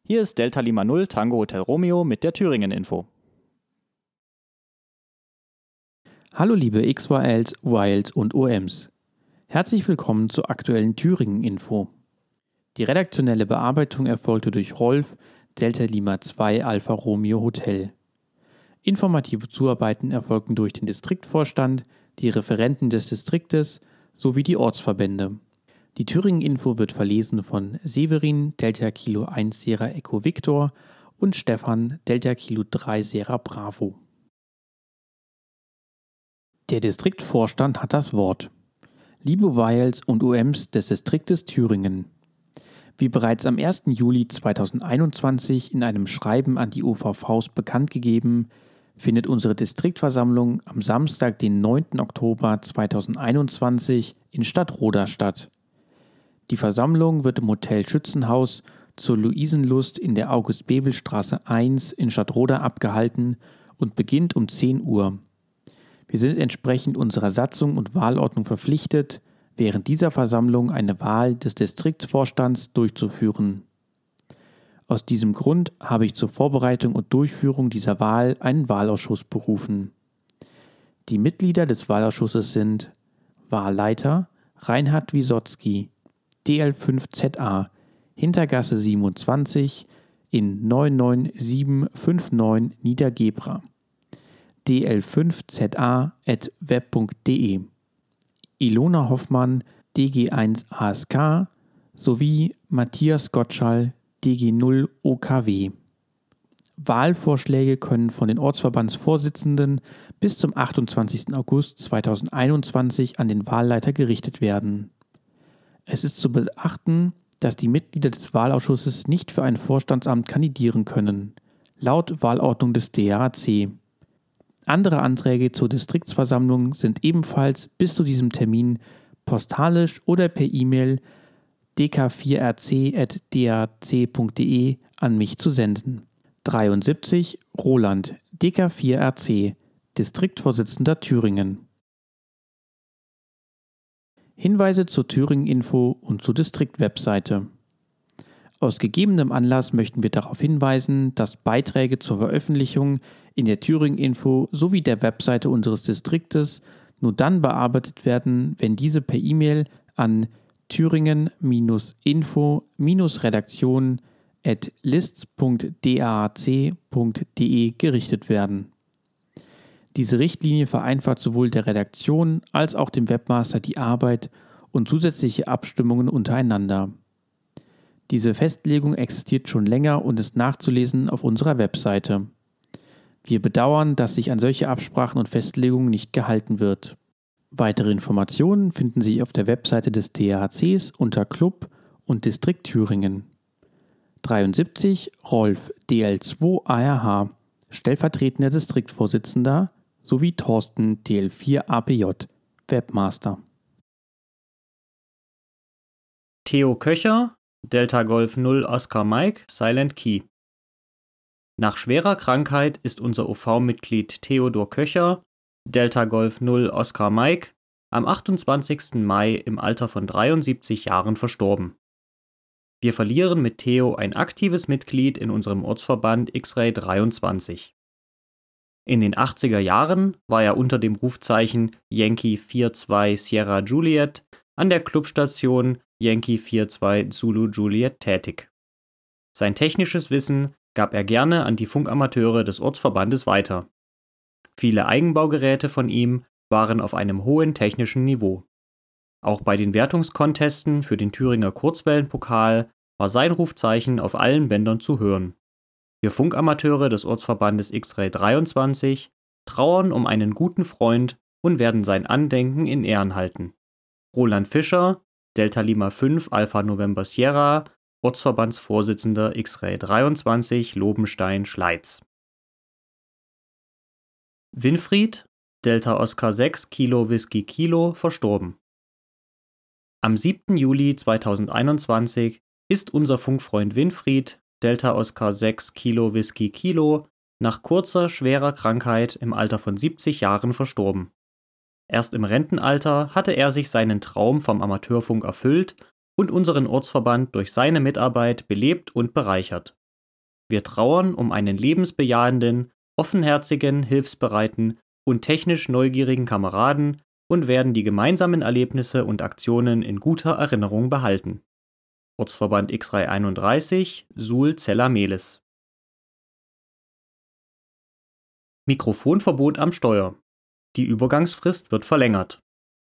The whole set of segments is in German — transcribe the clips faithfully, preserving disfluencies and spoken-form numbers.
Hier ist Delta Lima null Tango Hotel Romeo mit der Thüringen-Info. Hallo liebe X Y Ls, Y Ls und O Ms. Herzlich willkommen zur aktuellen Thüringen-Info. Die redaktionelle Bearbeitung erfolgte durch Rolf, Delta Lima zwei Alpha Romeo Hotel. Informative Zuarbeiten erfolgten durch den Distriktvorstand, die Referenten des Distriktes sowie die Ortsverbände. Die Thüringen-Info wird verlesen von Severin, Delta Kilo eins Sierra Echo Victor und Stefan, Delta Kilo drei Sierra Bravo. Der Distriktvorstand hat das Wort. Liebe Y Ls und O Ms des Distriktes Thüringen. Wie bereits am ersten Juli zweitausendeinundzwanzig in einem Schreiben an die O V Vs bekannt gegeben, findet unsere Distriktversammlung am Samstag, den neunten Oktober zweitausendeinundzwanzig in Stadtroda statt. Die Versammlung wird im Hotel Schützenhaus zur Luisenlust in der August-Bebel-Straße eins in Stadtroda abgehalten und beginnt um zehn Uhr. Wir sind entsprechend unserer Satzung und Wahlordnung verpflichtet, während dieser Versammlung eine Wahl des Distriktsvorstands durchzuführen. Aus diesem Grund habe ich zur Vorbereitung und Durchführung dieser Wahl einen Wahlausschuss berufen. Die Mitglieder des Wahlausschusses sind Wahlleiter Reinhard Wisotzki, D L fünf Z A, Hintergasse siebenundzwanzig in neun neun sieben fünf neun Niedergebra, D L fünf Z A at web punkt de, Ilona Hoffmann, D G eins A S K sowie Matthias Gottschall, D G null O K W. Wahlvorschläge können von den Ortsverbandsvorsitzenden bis zum achtundzwanzigsten August zweitausendeinundzwanzig an den Wahlleiter gerichtet werden. Es ist zu beachten, dass die Mitglieder des Wahlausschusses nicht für ein Vorstandsamt kandidieren können, laut Wahlordnung des D R A C. Andere Anträge zur Distriktsversammlung sind ebenfalls bis zu diesem Termin postalisch oder per E-Mail d k vier r c at d r c punkt de an mich zu senden. dreiundsiebzig Roland, D K vier R C, Distriktvorsitzender Thüringen. Hinweise zur Thüringen-Info und zur Distrikt-Webseite. Aus gegebenem Anlass möchten wir darauf hinweisen, dass Beiträge zur Veröffentlichung in der Thüringen-Info sowie der Webseite unseres Distriktes nur dann bearbeitet werden, wenn diese per E-Mail an thüringen-info-redaktion at lists punkt d a a c punkt de gerichtet werden. Diese Richtlinie vereinfacht sowohl der Redaktion als auch dem Webmaster die Arbeit und zusätzliche Abstimmungen untereinander. Diese Festlegung existiert schon länger und ist nachzulesen auf unserer Webseite. Wir bedauern, dass sich an solche Absprachen und Festlegungen nicht gehalten wird. Weitere Informationen finden sich auf der Webseite des D R A Cs unter Club und Distrikt Thüringen. dreiundsiebzig Rolf, D L zwei A R H, stellvertretender Distriktvorsitzender, sowie Thorsten, D L vier A P J, Webmaster. Theo Köcher, Delta Golf null Oscar Mike, Silent Key. Nach schwerer Krankheit ist unser O V-Mitglied Theodor Köcher, Delta Golf null Oscar Mike, am achtundzwanzigsten Mai im Alter von dreiundsiebzig Jahren verstorben. Wir verlieren mit Theo ein aktives Mitglied in unserem Ortsverband X-Ray dreiundzwanzig. In den achtziger Jahren war er unter dem Rufzeichen Yankee vier zwei Sierra Juliet an der Clubstation Yankee vier zwei Zulu Juliet tätig. Sein technisches Wissen gab er gerne an die Funkamateure des Ortsverbandes weiter. Viele Eigenbaugeräte von ihm waren auf einem hohen technischen Niveau. Auch bei den Wertungskontesten für den Thüringer Kurzwellenpokal war sein Rufzeichen auf allen Bändern zu hören. Wir Funkamateure des Ortsverbandes X-Ray dreiundzwanzig trauern um einen guten Freund und werden sein Andenken in Ehren halten. Roland Fischer, Delta Lima fünf Alpha November Sierra, Ortsverbandsvorsitzender X-Ray dreiundzwanzig Lobenstein-Schleiz. Winfried, Delta Oscar sechs Kilo Whisky Kilo, verstorben. Am siebten Juli zweitausendeinundzwanzig ist unser Funkfreund Winfried, Delta Oscar sechs Kilo Whisky Kilo, nach kurzer, schwerer Krankheit im Alter von siebzig Jahren verstorben. Erst im Rentenalter hatte er sich seinen Traum vom Amateurfunk erfüllt und unseren Ortsverband durch seine Mitarbeit belebt und bereichert. Wir trauern um einen lebensbejahenden, offenherzigen, hilfsbereiten und technisch neugierigen Kameraden und werden die gemeinsamen Erlebnisse und Aktionen in guter Erinnerung behalten. Ortsverband X-Ray einunddreißig, Suhl-Zella-Mehlis. Mikrofonverbot am Steuer. Die Übergangsfrist wird verlängert.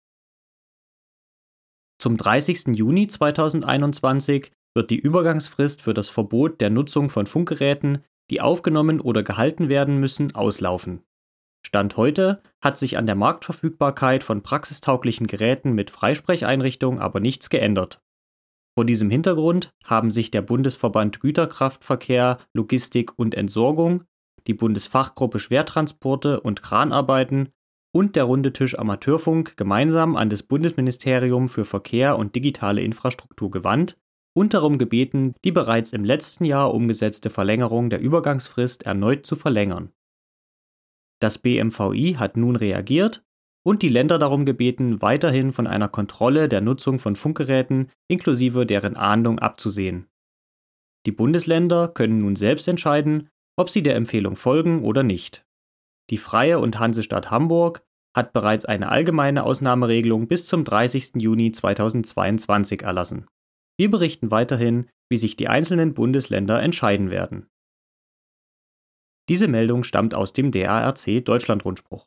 Zum dreißigsten Juni zweitausendeinundzwanzig wird die Übergangsfrist für das Verbot der Nutzung von Funkgeräten, die aufgenommen oder gehalten werden müssen, auslaufen. Stand heute hat sich an der Marktverfügbarkeit von praxistauglichen Geräten mit Freisprecheinrichtung aber nichts geändert. Vor diesem Hintergrund haben sich der Bundesverband Güterkraftverkehr, Logistik und Entsorgung, die Bundesfachgruppe Schwertransporte und Kranarbeiten und der Runde Tisch Amateurfunk gemeinsam an das Bundesministerium für Verkehr und digitale Infrastruktur gewandt und darum gebeten, die bereits im letzten Jahr umgesetzte Verlängerung der Übergangsfrist erneut zu verlängern. Das B M V I hat nun reagiert und die Länder darum gebeten, weiterhin von einer Kontrolle der Nutzung von Funkgeräten inklusive deren Ahndung abzusehen. Die Bundesländer können nun selbst entscheiden, ob sie der Empfehlung folgen oder nicht. Die Freie und Hansestadt Hamburg hat bereits eine allgemeine Ausnahmeregelung bis zum dreißigsten Juni zweitausendzweiundzwanzig erlassen. Wir berichten weiterhin, wie sich die einzelnen Bundesländer entscheiden werden. Diese Meldung stammt aus dem D A R C Deutschlandrundspruch.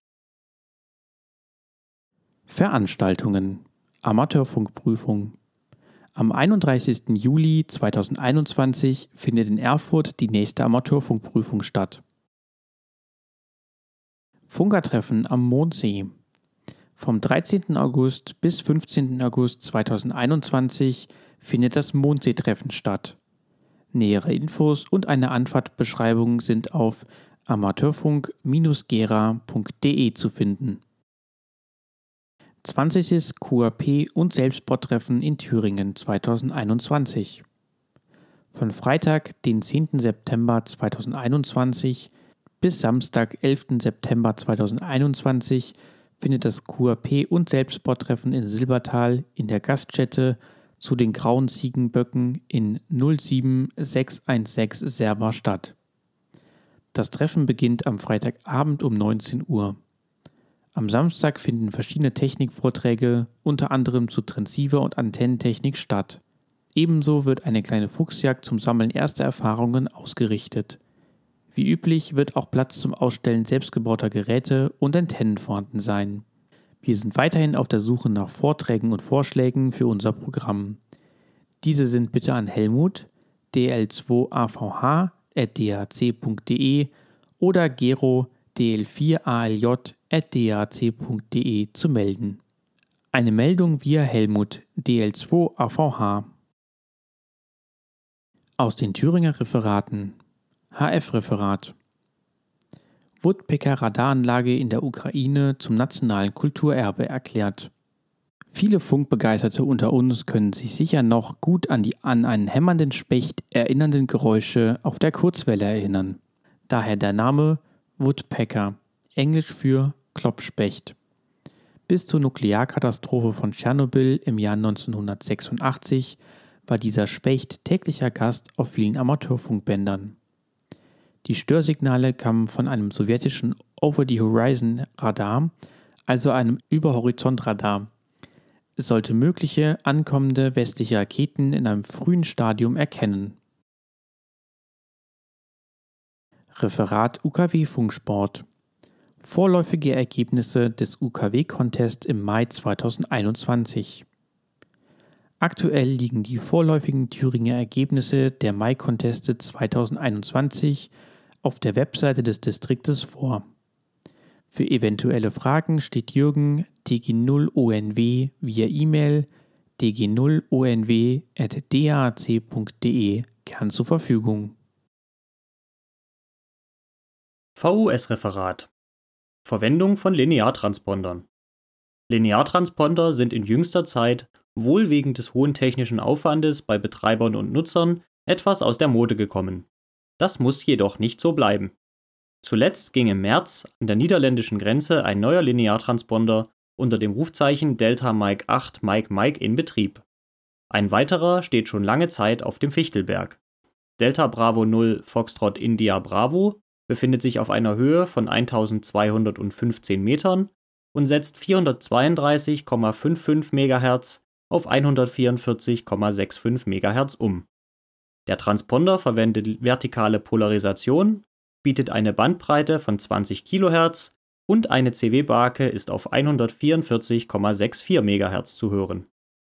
Veranstaltungen. Amateurfunkprüfung. Am einunddreißigsten Juli zweitausendeinundzwanzig findet in Erfurt die nächste Amateurfunkprüfung statt. Funkertreffen am Mondsee. Vom dreizehnten August bis fünfzehnten August zweitausendeinundzwanzig findet das Mondseetreffen statt. Nähere Infos und eine Anfahrtbeschreibung sind auf amateurfunk Bindestrich gera Punkt de zu finden. zwanzigstes Q A P und Selbstbordtreffen in Thüringen zweitausendeinundzwanzig. Von Freitag, den zehnten September zweitausendeinundzwanzig bis Samstag, elften September zweitausendeinundzwanzig findet das Q A P und Selbstbordtreffen in Silbertal in der Gaststätte zu den Grauen Ziegenböcken in null sieben sechs eins sechs Serber statt. Das Treffen beginnt am Freitagabend um neunzehn Uhr. Am Samstag finden verschiedene Technikvorträge, unter anderem zu Transceiver- und Antennentechnik statt. Ebenso wird eine kleine Fuchsjagd zum Sammeln erster Erfahrungen ausgerichtet. Wie üblich wird auch Platz zum Ausstellen selbstgebauter Geräte und Antennen vorhanden sein. Wir sind weiterhin auf der Suche nach Vorträgen und Vorschlägen für unser Programm. Diese sind bitte an Helmut, d l zwei a v h at d a c punkt de oder Gero, d l vier a l j at d a c punkt de zu melden. Eine Meldung via Helmut, d l zwei a v h. Aus den Thüringer Referaten. H F-Referat. Woodpecker-Radaranlage in der Ukraine zum nationalen Kulturerbe erklärt. Viele Funkbegeisterte unter uns können sich sicher noch gut an die an einen hämmernden Specht erinnernden Geräusche auf der Kurzwelle erinnern. Daher der Name Woodpecker, englisch für Klopfspecht. Bis zur Nuklearkatastrophe von Tschernobyl im Jahr neunzehnhundertsechsundachtzig war dieser Specht täglicher Gast auf vielen Amateurfunkbändern. Die Störsignale kamen von einem sowjetischen Over-the-Horizon-Radar, also einem Überhorizontradar. Es sollte mögliche ankommende westliche Raketen in einem frühen Stadium erkennen. Referat U K W-Funksport. Vorläufige Ergebnisse des U K W-Contests im Mai zweitausendeinundzwanzig. Aktuell liegen die vorläufigen Thüringer Ergebnisse der Mai-Conteste zweitausendeinundzwanzig auf der Webseite des Distriktes vor. Für eventuelle Fragen steht Jürgen D G null O N W via E-Mail d g null o n w at d a c punkt de gern zur Verfügung. V U S-Referat. Verwendung von Lineartranspondern. Lineartransponder sind in jüngster Zeit, wohl wegen des hohen technischen Aufwandes bei Betreibern und Nutzern, etwas aus der Mode gekommen. Das muss jedoch nicht so bleiben. Zuletzt ging im März an der niederländischen Grenze ein neuer Lineartransponder unter dem Rufzeichen Delta Mike acht Mike Mike in Betrieb. Ein weiterer steht schon lange Zeit auf dem Fichtelberg. Delta Bravo null Foxtrot India Bravo befindet sich auf einer Höhe von eintausendzweihundertfünfzehn Metern und setzt vierhundertzweiunddreißig Komma fünfundfünfzig Megahertz auf hundertvierundvierzig Komma fünfundsechzig Megahertz um. Der Transponder verwendet vertikale Polarisation, bietet eine Bandbreite von zwanzig Kilohertz und eine C W-Barke ist auf hundertvierundvierzig Komma vierundsechzig Megahertz zu hören.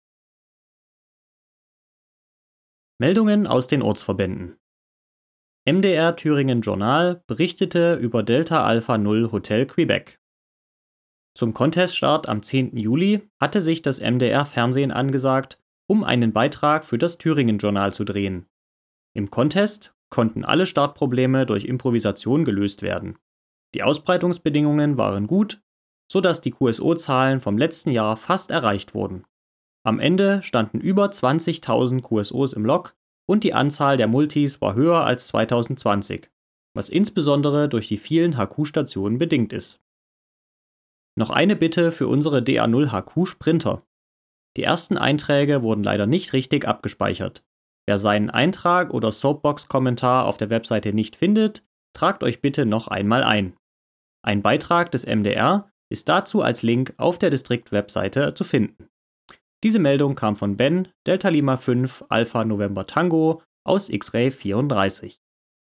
Meldungen aus den Ortsverbänden. M D R Thüringen Journal berichtete über Delta Alpha null Hotel Quebec. Zum Conteststart am zehnten Juli hatte sich das M D R Fernsehen angesagt, um einen Beitrag für das Thüringen Journal zu drehen. Im Contest konnten alle Startprobleme durch Improvisation gelöst werden. Die Ausbreitungsbedingungen waren gut, sodass die Q S O-Zahlen vom letzten Jahr fast erreicht wurden. Am Ende standen über zwanzigtausend Q S Os im Log und die Anzahl der Multis war höher als zweitausendzwanzig, was insbesondere durch die vielen H Q-Stationen bedingt ist. Noch eine Bitte für unsere D A null H Q-Sprinter. Die ersten Einträge wurden leider nicht richtig abgespeichert. Wer seinen Eintrag oder Soapbox-Kommentar auf der Webseite nicht findet, tragt euch bitte noch einmal ein. Ein Beitrag des M D R ist dazu als Link auf der Distrikt-Webseite zu finden. Diese Meldung kam von Ben, Delta Lima fünf, Alpha November Tango aus X-Ray vierunddreißig.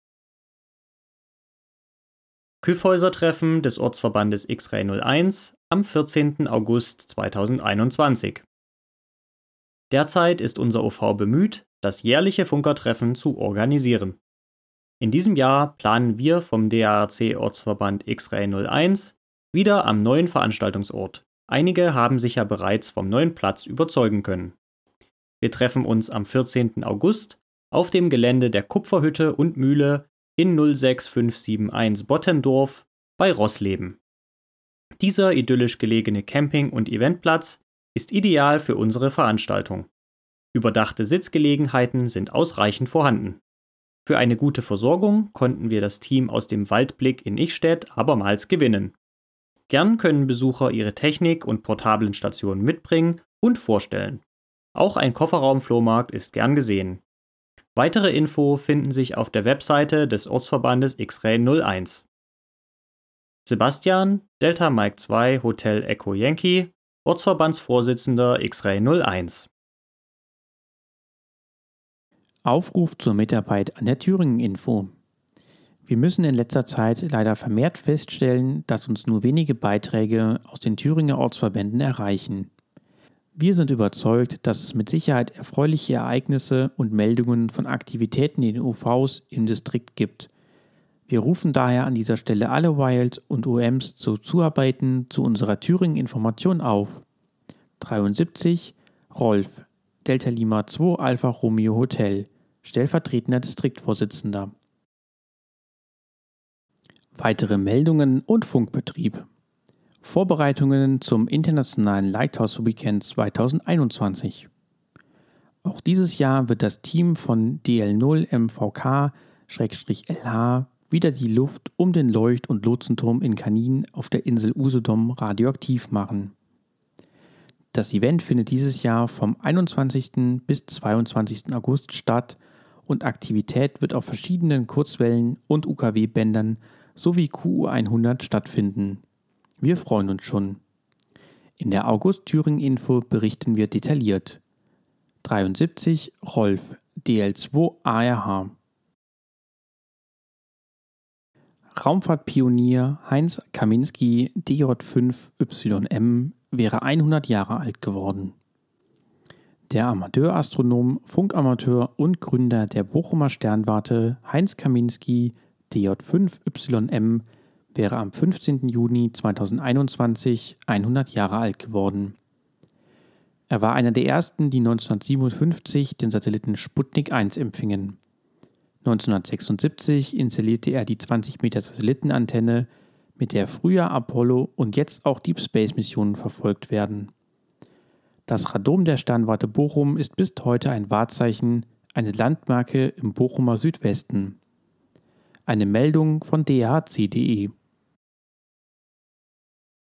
Kyffhäuser-Treffen des Ortsverbandes X-Ray null eins am vierzehnten August zweitausendeinundzwanzig. Derzeit ist unser O V bemüht, das jährliche Funkertreffen zu organisieren. In diesem Jahr planen wir vom D A R C-Ortsverband X-Ray null eins wieder am neuen Veranstaltungsort. Einige haben sich ja bereits vom neuen Platz überzeugen können. Wir treffen uns am vierzehnten August auf dem Gelände der Kupferhütte und Mühle in null sechs fünf sieben eins Bottendorf bei Rossleben. Dieser idyllisch gelegene Camping- und Eventplatz ist ideal für unsere Veranstaltung. Überdachte Sitzgelegenheiten sind ausreichend vorhanden. Für eine gute Versorgung konnten wir das Team aus dem Waldblick in Ichstätt abermals gewinnen. Gern können Besucher ihre Technik und portablen Stationen mitbringen und vorstellen. Auch ein Kofferraum-Flohmarkt ist gern gesehen. Weitere Info finden sich auf der Webseite des Ortsverbandes X-Ray null eins. Sebastian, Delta Mike zwei Hotel Echo Yankee, Ortsverbandsvorsitzender X-Ray null eins. Aufruf zur Mitarbeit an der Thüringen-Info. Wir müssen in letzter Zeit leider vermehrt feststellen, dass uns nur wenige Beiträge aus den Thüringer Ortsverbänden erreichen. Wir sind überzeugt, dass es mit Sicherheit erfreuliche Ereignisse und Meldungen von Aktivitäten in den U Vs im Distrikt gibt. Wir rufen daher an dieser Stelle alle Wild und O Ms zu Zuarbeiten zu unserer Thüringen-Information auf. dreiundsiebzig Rolf, Delta Lima zwei Alpha Romeo Hotel, stellvertretender Distriktvorsitzender. Weitere Meldungen und Funkbetrieb. Vorbereitungen zum Internationalen Lighthouse Weekend zweitausendeinundzwanzig. Auch dieses Jahr wird das Team von D L null M V K L H wieder die Luft um den Leucht- und Lotsenturm in Kanin auf der Insel Usedom radioaktiv machen. Das Event findet dieses Jahr vom einundzwanzigsten bis zweiundzwanzigsten August statt und Aktivität wird auf verschiedenen Kurzwellen- und U K W-Bändern sowie Q U hundert stattfinden. Wir freuen uns schon. In der August-Thüringen-Info berichten wir detailliert. dreiundsiebzig Rolf, D L zwei A R H. Raumfahrtpionier Heinz Kaminski, D J fünf Y M, wäre hundert Jahre alt geworden. Der Amateurastronom, Funkamateur und Gründer der Bochumer Sternwarte Heinz Kaminski, D J fünf Y M, wäre am fünfzehnten Juni zweitausendeinundzwanzig hundert Jahre alt geworden. Er war einer der ersten, die neunzehnhundertsiebenundfünfzig den Satelliten Sputnik eins empfingen. neunzehnhundertsechsundsiebzig installierte er die zwanzig Meter Satellitenantenne, mit der früher Apollo und jetzt auch Deep Space Missionen verfolgt werden. Das Radom der Sternwarte Bochum ist bis heute ein Wahrzeichen, eine Landmarke im Bochumer Südwesten. Eine Meldung von D H C punkt de.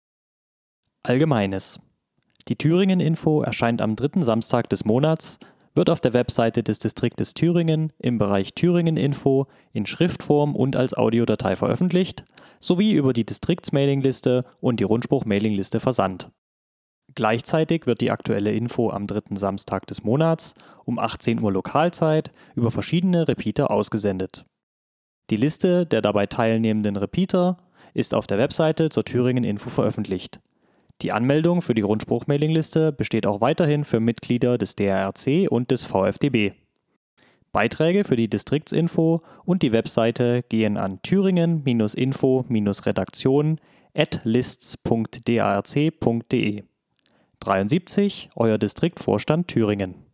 Allgemeines. Die Thüringen-Info erscheint am dritten Samstag des Monats, wird auf der Webseite des Distriktes Thüringen im Bereich Thüringen-Info in Schriftform und als Audiodatei veröffentlicht, sowie über die Distriktsmailingliste und die Rundspruch-Mailingliste versandt. Gleichzeitig wird die aktuelle Info am dritten Samstag des Monats um achtzehn Uhr Lokalzeit über verschiedene Repeater ausgesendet. Die Liste der dabei teilnehmenden Repeater ist auf der Webseite zur Thüringen-Info veröffentlicht. Die Anmeldung für die Rundspruch-Mailingliste besteht auch weiterhin für Mitglieder des D R R C und des V F D B. Beiträge für die Distriktsinfo und die Webseite gehen an thüringen-info-redaktion at lists punkt d a r c punkt d e. dreiundsiebzig, euer Distriktvorstand Thüringen.